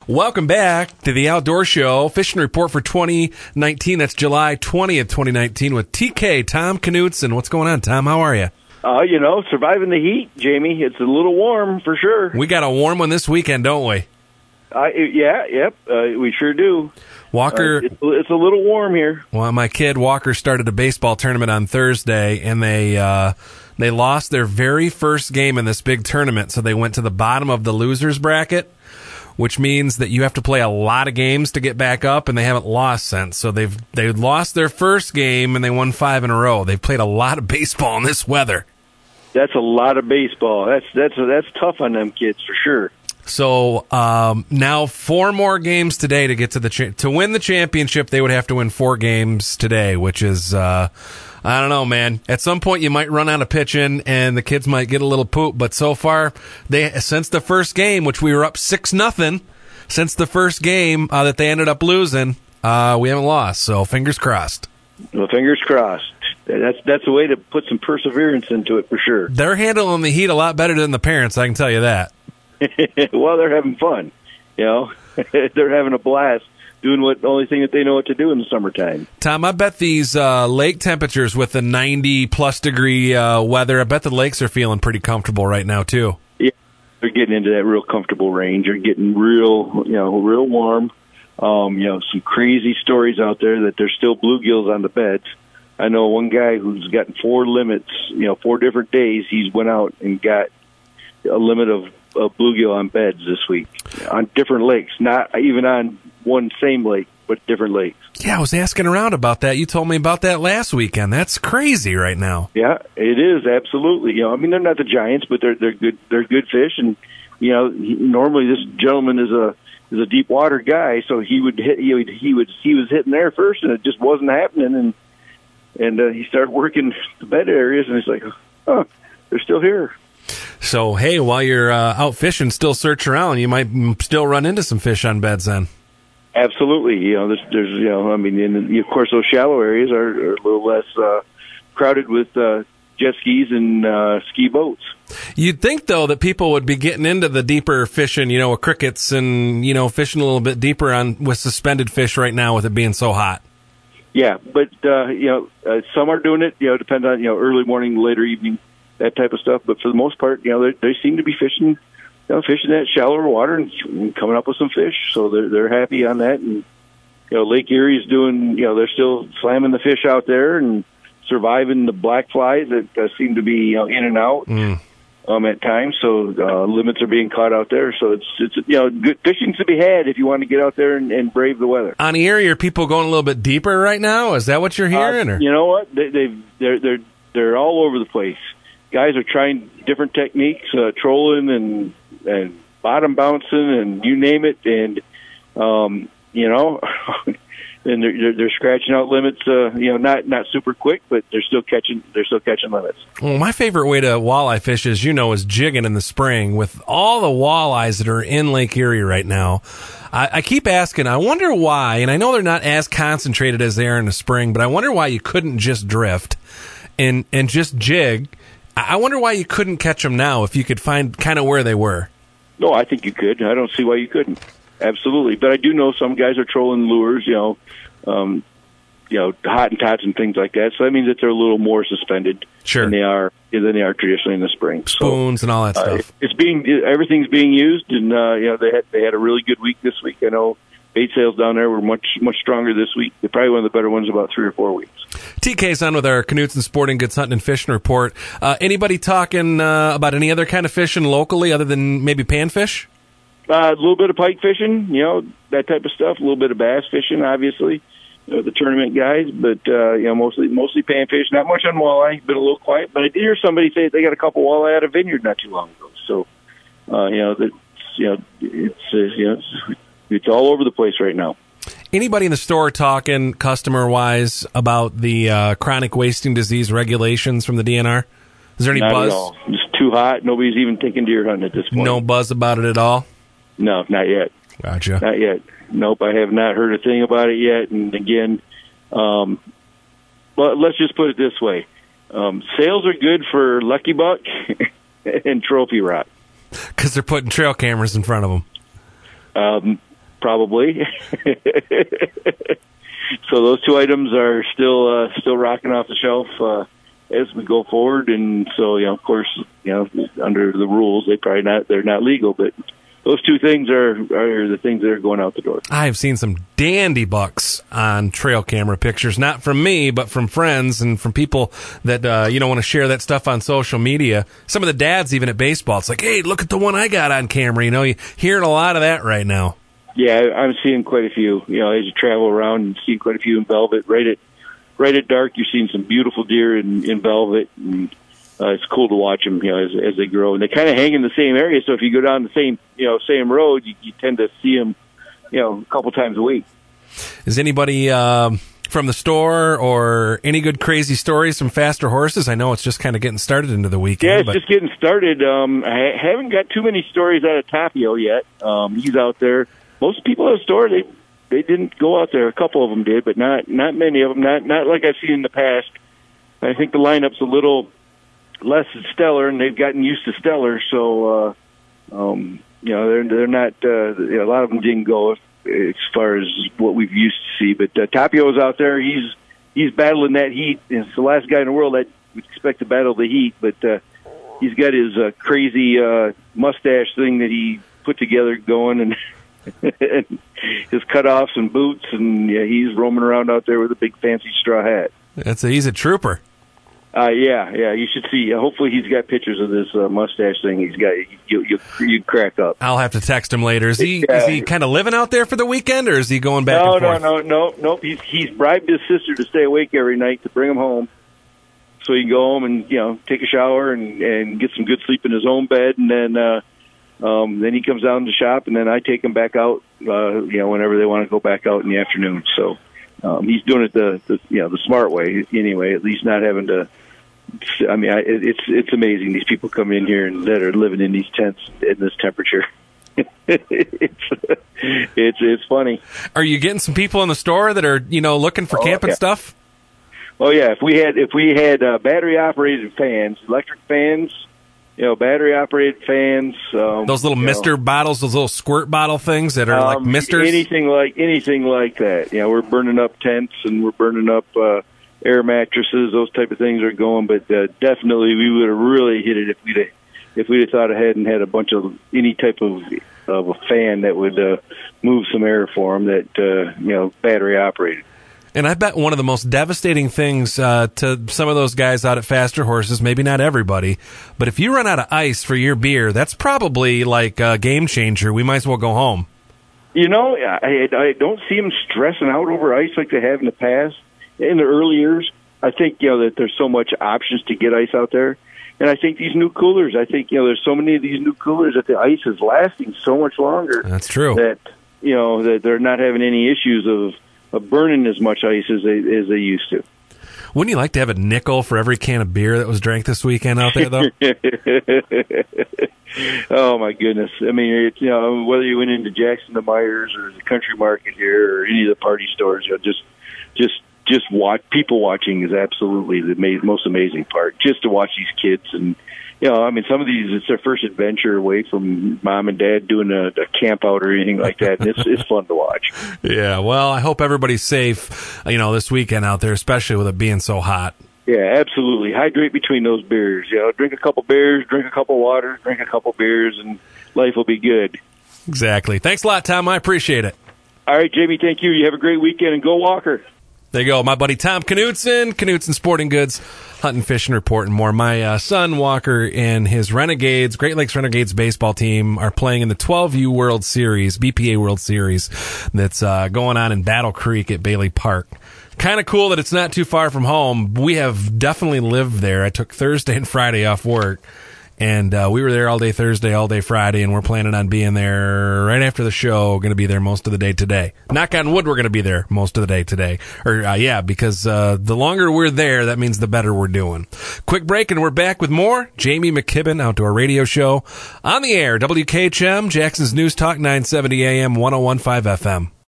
Welcome back to the Outdoor Show, Fishing Report for 2019. That's July 20th, 2019 with TK, Tom Knutson. What's going on, Tom? How are you? Surviving the heat, Jamie. It's a little warm for sure. We got a warm one this weekend, don't we? We sure do. Walker, it's a little warm here. Well, my kid Walker started a baseball tournament on Thursday, and they lost their very first game in this big tournament, so they went to the bottom of the losers bracket, which means that you have to play a lot of games to get back up, and they haven't lost since. So they've lost their first game, and they won 5 in a row. They've played a lot of baseball in this weather. That's a lot of baseball. That's tough on them kids for sure. So now 4 more games today to get to win the championship. They would have to win 4 games today, which is I don't know, man. At some point you might run out of pitching, and the kids might get a little poop. But so far, since the first game, which we were up 6-0, since the first game that they ended up losing, we haven't lost. So fingers crossed. Well, fingers crossed. That's a way to put some perseverance into it for sure. They're handling the heat a lot better than the parents, I can tell you that. Well, they're having fun. They're having a blast doing the only thing that they know what to do in the summertime. Tom, I bet these lake temperatures with the 90-plus degree weather, I bet the lakes are feeling pretty comfortable right now, too. Yeah, they're getting into that real comfortable range. They're getting real warm. Some crazy stories out there that there's still bluegills on the beds. I know one guy who's gotten 4 limits, 4 different days. He's went out and got a limit of bluegill on beds this week on different lakes, not even on one same lake, but different lakes. Yeah, I was asking around about that. You told me about that last weekend. That's crazy right now. Yeah, it is, absolutely. They're not the giants, but they're good. They're good fish, and normally this gentleman is a deep water guy, so he was hitting there first, and it just wasn't happening, and he started working the bed areas, and he's like, oh, they're still here. So, hey, while you're out fishing, still search around. You might still run into some fish on beds then. Absolutely. Of course, those shallow areas are a little less crowded with jet skis and ski boats. You'd think, though, that people would be getting into the deeper fishing, with crickets and, fishing a little bit deeper with suspended fish right now with it being so hot. Yeah, but, some are doing it, depends on, early morning, later evening, that type of stuff. But for the most part, they seem to be fishing that shallower water and coming up with some fish. So they're happy on that. And, Lake Erie's doing, they're still slamming the fish out there and surviving the black flies that seem to be in and out at times. So limits are being caught out there. So it's good fishing to be had if you want to get out there and brave the weather. On Erie, are people going a little bit deeper right now? Is that what you're hearing? Or? You know what? They're all over the place. Guys are trying different techniques, trolling and bottom bouncing and you name it, and and they're scratching out limits. Not super quick, but they're still catching limits. Well, my favorite way to walleye fish, as you know, is jigging in the spring. With all the walleyes that are in Lake Erie right now, I keep asking. I wonder why, and I know they're not as concentrated as they are in the spring, but I wonder why you couldn't just drift and just jig. I wonder why you couldn't catch them now if you could find kind of where they were. No, I think you could. I don't see why you couldn't. Absolutely. But I do know some guys are trolling lures, hot and tots and things like that. So that means that they're a little more suspended than they are traditionally in the spring. Spoons and all that stuff. Everything's being used, and they had a really good week this week. I know bait sales down there were much stronger this week. They're probably one of the better ones in about 3 or 4 weeks. TK's on with our Knutson Sporting Goods Hunting and Fishing Report. Anybody talking about any other kind of fishing locally other than maybe panfish? A little bit of pike fishing, that type of stuff. A little bit of bass fishing, obviously. The tournament guys, but mostly panfish. Not much on walleye. Been a little quiet, but I did hear somebody say they got a couple walleye at a vineyard not too long ago. So, it's all over the place right now. Anybody in the store talking customer-wise about the chronic wasting disease regulations from the DNR? Is there any not buzz? At all. It's too hot. Nobody's even thinking deer hunting at this point. No buzz about it at all? No, not yet. Gotcha. Not yet. Nope, I have not heard a thing about it yet. And again, well, let's just put it this way. Sales are good for Lucky Buck and Trophy Rock. Because they're putting trail cameras in front of them. probably. So those two items are still rocking off the shelf as we go forward, and so of course, under the rules, they're not legal, but those two things are the things that are going out the door. I have seen some dandy bucks on trail camera pictures, not from me, but from friends and from people that want to share that stuff on social media. Some of the dads, even at baseball, it's like, hey, look at the one I got on camera. You're hearing a lot of that right now. Yeah, I'm seeing quite a few. As you travel around, and see quite a few in velvet. Right at dark, you're seeing some beautiful deer in velvet, and it's cool to watch them, as they grow. And they kind of hang in the same area, so if you go down the same road, you tend to see them, a couple times a week. Is anybody from the store or any good crazy stories from Faster Horses? I know it's just kind of getting started into the weekend. Yeah, it's just getting started. I haven't got too many stories out of Tapio yet. He's out there. Most people at the store, they didn't go out there. A couple of them did, but not many of them. Not like I've seen in the past. I think the lineup's a little less stellar, and they've gotten used to stellar. So, they're not. A lot of them didn't go as far as what we've used to see. But Tapio's out there. He's battling that heat. It's the last guy in the world that would expect to battle the heat, but he's got his crazy mustache thing that he put together going, and his cutoffs and boots, and he's roaming around out there with a big fancy straw hat. He's a trooper. Yeah, you should see. Hopefully, he's got pictures of this mustache thing he's got. You crack up. I'll have to text him later. Is he kind of living out there for the weekend, or is he going back and forth? No. He's bribed his sister to stay awake every night to bring him home, so he can go home and take a shower and get some good sleep in his own bed, and then he comes down to shop, and then I take him back out, whenever they want to go back out in the afternoon. So he's doing it the smart way anyway. At least not having to. I mean, it's amazing. These people come in here and that are living in these tents in this temperature. It's funny. Are you getting some people in the store that are looking for camping stuff? Oh yeah, if we had battery operated fans, electric fans. Battery operated fans. Those little mister bottles, those little squirt bottle things that are like misters. Anything like that. We're burning up tents and we're burning up air mattresses. Those type of things are going, but definitely we would have really hit it if we'd have thought ahead and had a bunch of any type of a fan that would move some air for them that battery operated. And I bet one of the most devastating things to some of those guys out at Faster Horses, maybe not everybody, but if you run out of ice for your beer, that's probably like a game changer. We might as well go home. I don't see them stressing out over ice like they have in the past. In the early years, I think, that there's so much options to get ice out there. And I think these new coolers, there's so many of these new coolers that the ice is lasting so much longer. That's true. That, that they're not having any issues of burning as much ice as they used to. Wouldn't you like to have a nickel for every can of beer that was drank this weekend out there, though? Oh my goodness! I mean, it's, whether you went into Jackson to Myers or the Country Market here or any of the party stores, just watch. People watching is absolutely the most amazing part. Just to watch these kids and. Some of these, it's their first adventure away from mom and dad doing a camp out or anything like that, and it's fun to watch. Yeah, well, I hope everybody's safe, this weekend out there, especially with it being so hot. Yeah, absolutely. Hydrate between those beers. Drink a couple beers, drink a couple water, drink a couple beers, and life will be good. Exactly. Thanks a lot, Tom. I appreciate it. All right, Jamie, thank you. You have a great weekend, and go Walker. There you go. My buddy Tom Knutson Sporting Goods, hunting, fishing, report, and more. My son, Walker, and his Renegades, Great Lakes Renegades baseball team are playing in the 12U World Series, BPA World Series, that's going on in Battle Creek at Bailey Park. Kind of cool that it's not too far from home. We have definitely lived there. I took Thursday and Friday off work. And we were there all day Thursday, all day Friday, and we're planning on being there right after the show. Going to be there most of the day today. Knock on wood, we're going to be there most of the day today. Because the longer we're there, that means the better we're doing. Quick break, and we're back with more Jamie McKibben Outdoor Radio Show on the air. WKHM, Jackson's News Talk, 970 AM, 101.5 FM.